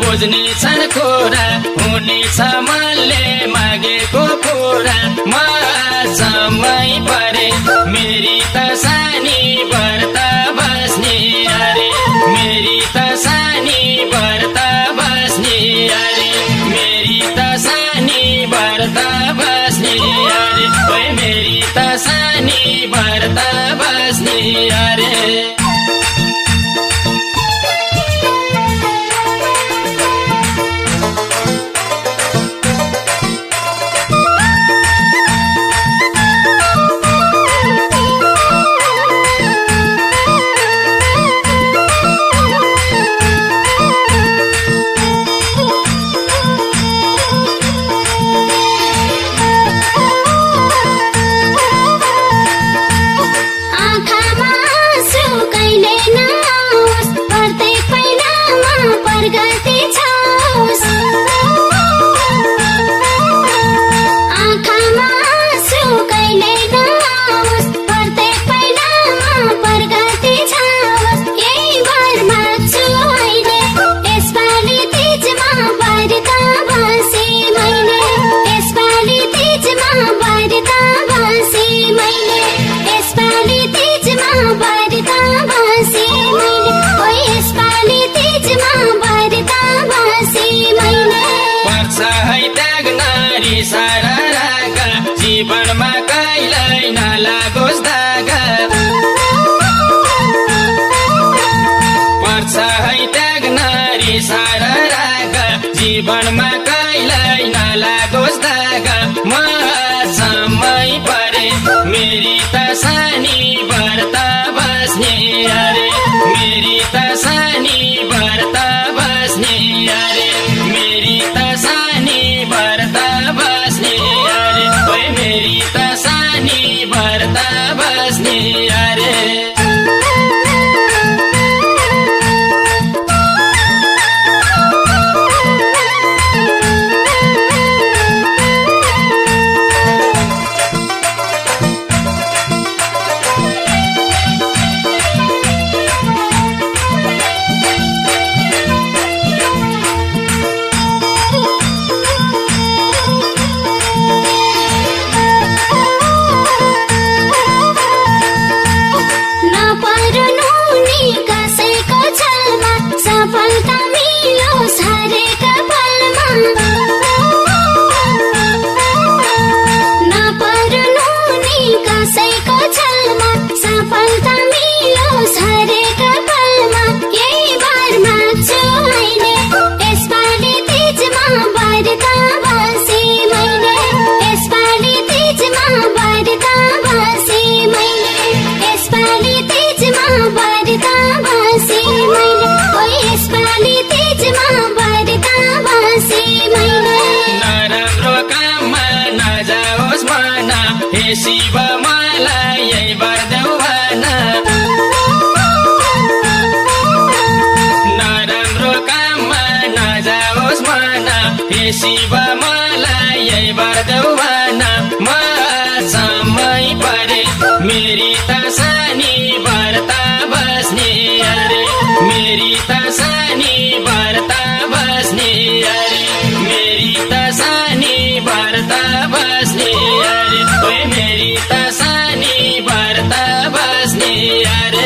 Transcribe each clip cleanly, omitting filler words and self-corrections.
बुझ्ने छन् कुरा हुनेछ मनले मागेको कुरा म जम्मै परे मेरी त सानी व्रत बस्ने अरे मेरी त सानी व्रत बस्ने अरे मेरी त सानी व्रत बस्ने अरे ओए मेरी त सानी व्रत बस्ने अरे जीवनमा कहिल्यै नलागोस् दागा पर्छ है त्याग नारी सारा रागा जीवनमा कहिल्यै नलागोस् दागा म जम्मै परे मेरी त सानी व्रत बस्ने अरे मेरी त सानी व्रत बस्ने अरे मेरी त सानी व्रत बस्ने अरे ओए मेरी त सानी व्रत बस्ने अरे शिव मलाई यही बर्देऊ भन नराम्रो काममा नजाओस् मन हे शिव मलाई यही बर्देऊ भन म जम्मै परे मेरी त सानी व्रत बस्ने अरे मेरी त सानी व्रत बस्ने अरे मेरी त सानी व्रत बस्ने अरे ओए मेरी त सानी व्रत बस्ने अरे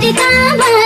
काबा